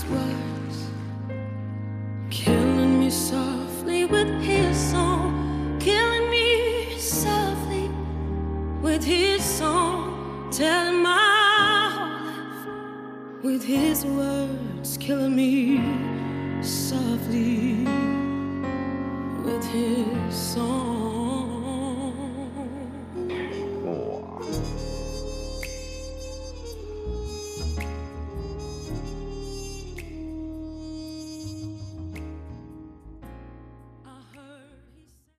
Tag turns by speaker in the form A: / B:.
A: words, killing me softly with his song, killing me softly with his song, telling my whole life with his words, killing me softly with his song.